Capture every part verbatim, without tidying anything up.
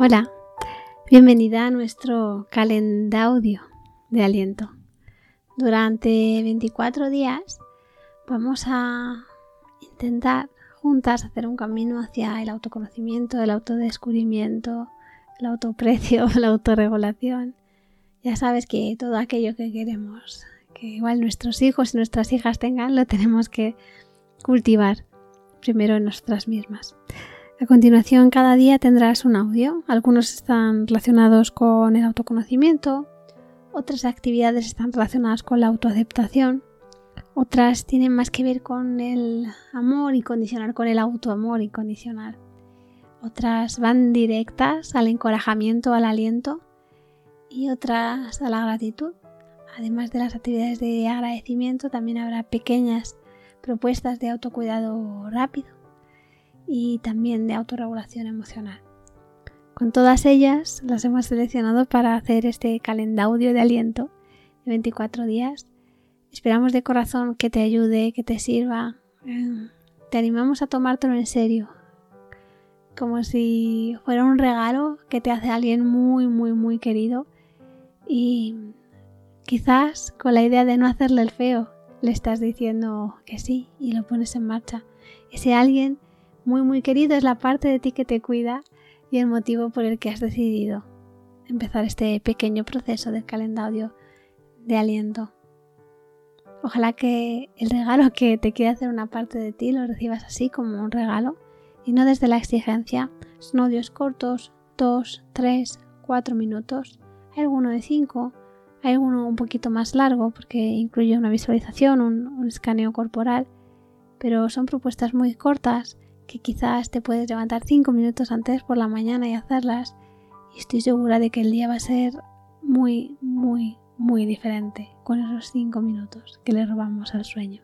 Hola, bienvenida a nuestro calendaudio de aliento. Durante veinticuatro días vamos a intentar juntas hacer un camino hacia el autoconocimiento, el autodescubrimiento, el autoprecio, la autorregulación. Ya sabes que todo aquello que queremos, que igual nuestros hijos y nuestras hijas tengan, lo tenemos que cultivar primero en nosotras mismas. A continuación, cada día tendrás un audio. Algunos están relacionados con el autoconocimiento, otras actividades están relacionadas con la autoaceptación, otras tienen más que ver con el amor incondicional, con el autoamor incondicional. Otras van directas al encorajamiento, al aliento y otras a la gratitud. Además de las actividades de agradecimiento, también habrá pequeñas propuestas de autocuidado rápido y también de autorregulación emocional. Con todas ellas las hemos seleccionado para hacer este calendaudio de aliento de veinticuatro días. Esperamos de corazón que te ayude, que te sirva. Te animamos a tomártelo en serio, como si fuera un regalo que te hace alguien muy, muy, muy querido, y quizás con la idea de no hacerle el feo le estás diciendo que sí y lo pones en marcha. Ese alguien muy muy querido es la parte de ti que te cuida y el motivo por el que has decidido empezar este pequeño proceso del calendaudio de aliento. Ojalá que el regalo que te quiere hacer una parte de ti lo recibas así, como un regalo, y no desde la exigencia. Son audios cortos, dos, tres, cuatro minutos. Hay alguno de cinco, hay alguno un poquito más largo porque incluye una visualización, un, un escaneo corporal, pero son propuestas muy cortas que quizás te puedes levantar cinco minutos antes por la mañana y hacerlas, y estoy segura de que el día va a ser muy, muy, muy diferente con esos cinco minutos que le robamos al sueño.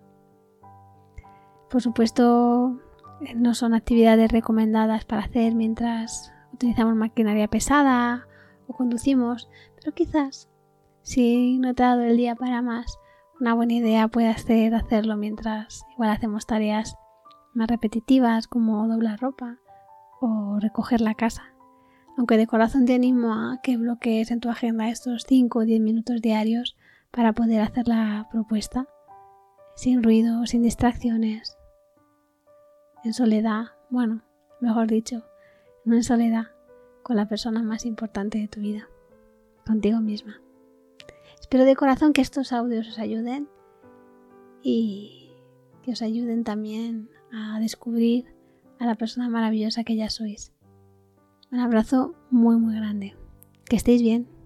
Por supuesto, no son actividades recomendadas para hacer mientras utilizamos maquinaria pesada o conducimos, pero quizás, si no te ha dado el día para más, una buena idea puede ser hacerlo mientras igual hacemos tareas más repetitivas como doblar ropa o recoger la casa. Aunque de corazón te animo a que bloquees en tu agenda estos cinco o diez minutos diarios para poder hacer la propuesta sin ruido, sin distracciones, en soledad, bueno, mejor dicho, no en soledad, con la persona más importante de tu vida, contigo misma. Espero de corazón que estos audios os ayuden y que os ayuden también a descubrir a la persona maravillosa que ya sois. Un abrazo muy muy grande. Que estéis bien.